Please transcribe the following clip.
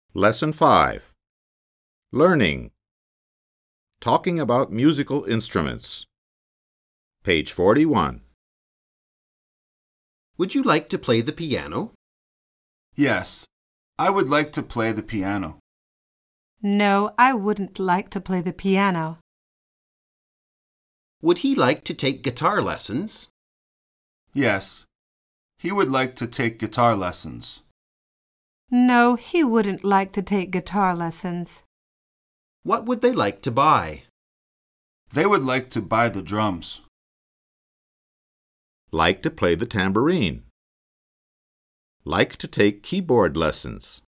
Lesson 5. Learning. Talking about musical instruments. Page 41. Would you like to play the piano? Yes, I would like to play the piano. No, I wouldn't like to play the piano. Would he like to take guitar lessons? Yes, he would like to take guitar lessons. No, he wouldn't like to take guitar lessons. What would they like to buy? They would like to buy the drums. Like to play the tambourine. Like to take keyboard lessons.